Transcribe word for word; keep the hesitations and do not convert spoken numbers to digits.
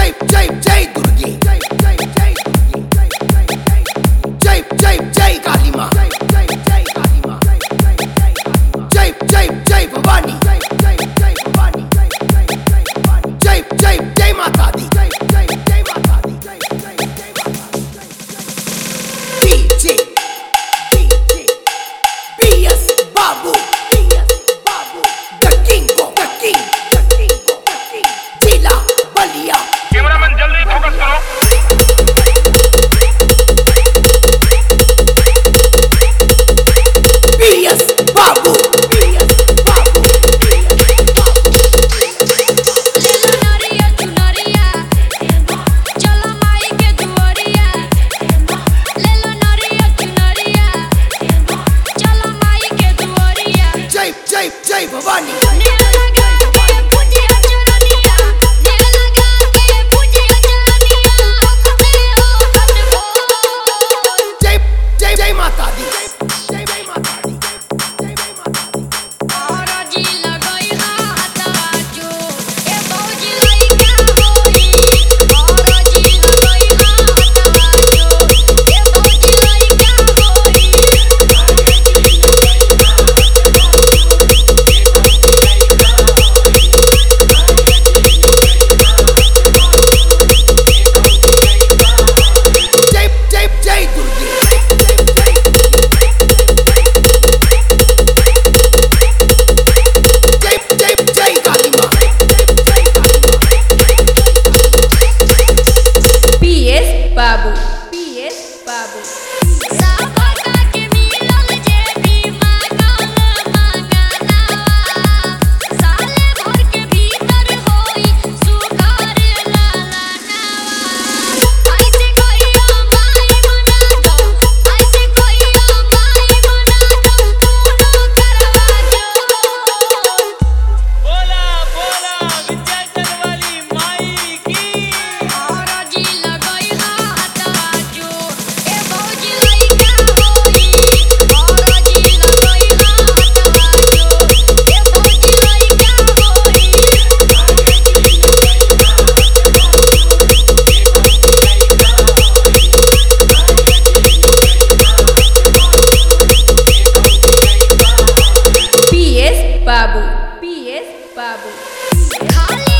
जय जय जय दुर्गे, जय जय जय दुर्गे, जय जय जय काली माँ, जय जय जय काली माँ, जय जय जय भवानी, जय जय जय भवानी, जय जय जय माता दी, जय जय जय माता दी, जय जय जय माता दी। DJ DJ BS Babu, BS Babu, the king of the king, the king of the king, जिला बलिया। कैमरामैन जल्दी फोकस करो। बीएस बाबू, बीएस बाबू, ले लो नरिया चुनरिया, चलो माई के दुआरिया। ले लो नरिया चुनरिया, चलो माई के दुआरिया। जय जय जय भवानी, ढेर लगा के पूजी अचरनिया, ढेर लगा के पूजी अचरनिया। में हो कटबोल, जय जय जय माता दी, जय जय माता दी, जय जय माता दी। और जी लगई हाथवा जो ए भौजी लइका होई। और जी लगई हाथवा जो ए भौजी लइका होई। जय जय जय दुर्गे, जय जय जय काली माँ। पीएस बाबू, पीएस बाबू। साबका के मिलल जे भी मांगल मांगनावा। साले भर के भीतर होई सुधार लालनावा। ऐसे कहियो माई मना दो, ऐसे कहियो माई मना दो, तू करवा जो। बोला बोला विंध्याचल वाली माई की। और जी लगई हाथवा जो ए भौजी लइका होई। और जी लगई हाथवा जो ए भौजी लइका होई। पीएस बाबू, पीएस बाबू। खाली